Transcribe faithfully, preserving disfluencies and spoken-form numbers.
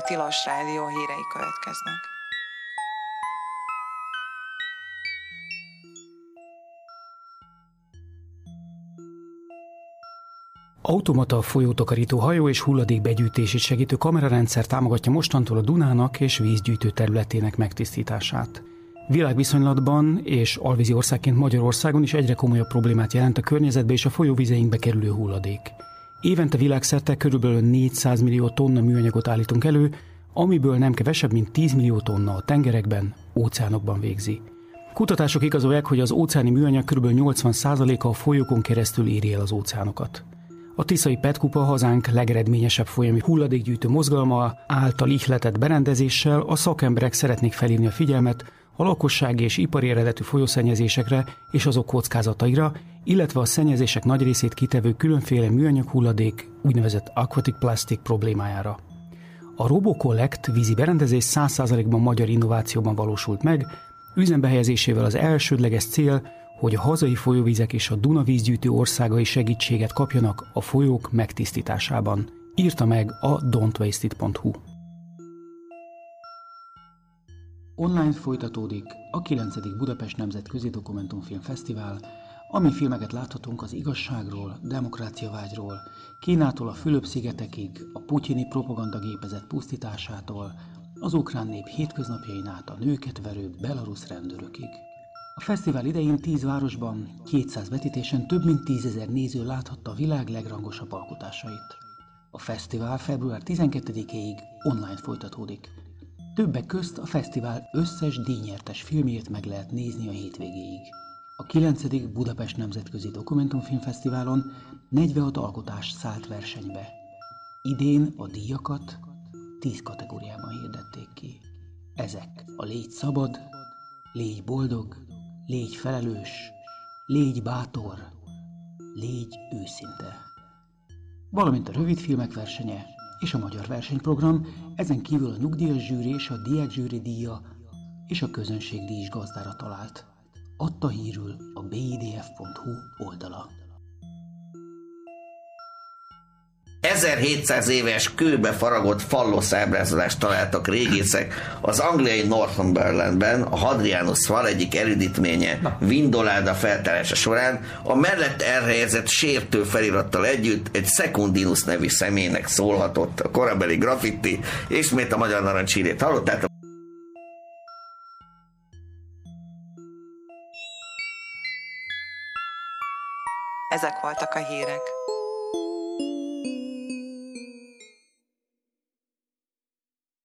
Tilos Rádió hírei következnek. Automata folyótakarító hajó és hulladékbegyűjtését segítő kamerarendszer támogatja mostantól a Dunának és vízgyűjtő területének megtisztítását. Világviszonylatban és alvízi országként Magyarországon is egyre komolyabb problémát jelent a környezetbe és a folyóvizeinkbe kerülő hulladék. Évente világszerte körülbelül négyszáz millió tonna műanyagot állítunk elő, amiből nem kevesebb, mint tíz millió tonna a tengerekben, óceánokban végzi. Kutatások igazolják, hogy az óceáni műanyag kb. nyolcvan százaléka a folyókon keresztül éri el az óceánokat. A tiszai pé é té-kupa hazánk legeredményesebb folyami hulladékgyűjtő mozgalma által ihletett berendezéssel a szakemberek szeretnék felhívni a figyelmet a lakossági és ipari eredetű folyószennyezésekre és azok kockázataira, illetve a szennyezések nagy részét kitevő különféle műanyag hulladék, úgynevezett aquatic plastic problémájára. A RoboCollect vízi berendezés száz százalékban magyar innovációban valósult meg, üzembe helyezésével az elsődleges cél, hogy a hazai folyóvizek és a Duna vízgyűjtő országai segítséget kapjanak a folyók megtisztításában, írta meg a dont waste it pont hu. Online folytatódik a kilencedik Budapest Nemzetközi Dokumentumfilm Fesztivál, ami filmeket láthatunk az igazságról, demokráciavágyról, Kínától a Fülöp-szigetekig, a putyini propagandagépezet pusztításától, az ukrán nép hétköznapjain át a nőket verő belarusz rendőrökig. A fesztivál idején tíz városban, kétszáz vetítésen több mint tízezer néző láthatta a világ legrangosabb alkotásait. A fesztivál február tizenkettedikéig online folytatódik. Többek közt a fesztivál összes díjnyertes filmjét meg lehet nézni a hétvégéig. A kilencedik Budapest Nemzetközi Dokumentumfilmfesztiválon negyvenhat alkotás szállt versenybe. Idén a díjakat tíz kategóriában hirdették ki. Ezek a Légy szabad, Légy boldog, Légy felelős, Légy bátor, Légy őszinte. Valamint a rövidfilmek versenye és a magyar versenyprogram, ezen kívül a nyugdíjas zsűri és a diákzsűri díja és a közönségdíj is gazdára talált. Adta hírül a bé i dé ef pont hu oldala. ezerhétszáz éves kőbe faragott fallosz ábrázolást találtak régészek az angliai Northumberlandben, a Hadrianus fal egyik erődítménye Vindoláda feltárása során, a mellett elhelyezett sértő felirattal együtt egy Secundinus nevű személynek szólhatott. A korabeli graffiti, ismét a magyar narancshírét hallottátok. Ezek voltak a hírek.